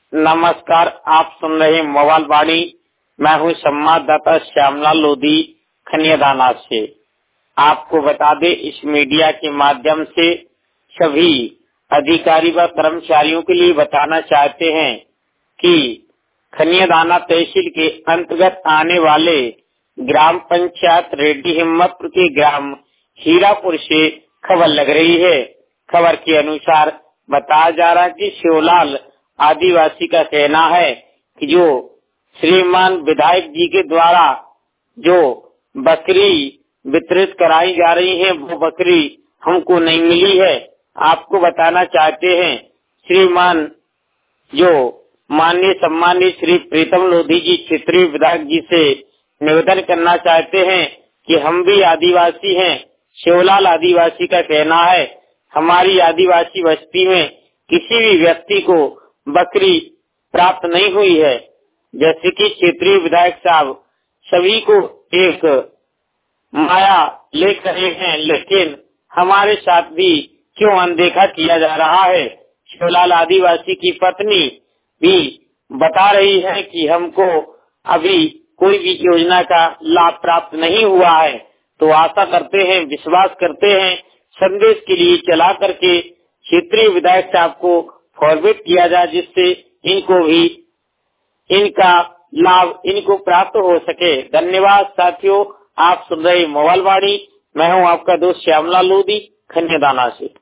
नमस्कार, आप सुन रहे मोबाइल वाणी। मैं हूँ संवाददाता श्यामलाल लोधी खनियादाना से। आपको बता दें, इस मीडिया के माध्यम से सभी अधिकारी व कर्मचारियों के लिए बताना चाहते हैं कि खनियादाना तहसील के अंतर्गत आने वाले ग्राम पंचायत रेड्डी हिम्मतपुर के ग्राम हीरापुर से खबर लग रही है। खबर के अनुसार बताया जा रहा है कि शिवलाल आदिवासी का कहना है कि जो श्रीमान विधायक जी के द्वारा जो बकरी वितरित कराई जा रही है, वो बकरी हमको नहीं मिली है। आपको बताना चाहते हैं, श्रीमान जो माननीय सम्मानित श्री प्रीतम लोधी जी क्षेत्रीय विधायक जी से निवेदन करना चाहते हैं कि हम भी आदिवासी हैं। शिवलाल आदिवासी का कहना है, हमारी आदिवासी बस्ती में किसी भी व्यक्ति को बकरी प्राप्त नहीं हुई है। जैसे कि क्षेत्रीय विधायक साहब सभी को एक माया लेकर हैं, लेकिन हमारे साथ भी क्यों अनदेखा किया जा रहा है। शिवलाल आदिवासी की पत्नी भी बता रही है कि हमको अभी कोई भी योजना का लाभ प्राप्त नहीं हुआ है। तो आशा करते हैं, विश्वास करते हैं, संदेश के लिए चला करके क्षेत्रीय विधायक साहब को फॉरवर्ड किया जाए, जिससे इनको भी इनका लाभ इनको प्राप्त हो सके। धन्यवाद साथियों, आप सुन रहे मोबाइल वाणी। मैं हूँ आपका दोस्त श्यामलाल लोधी खनियादाना से।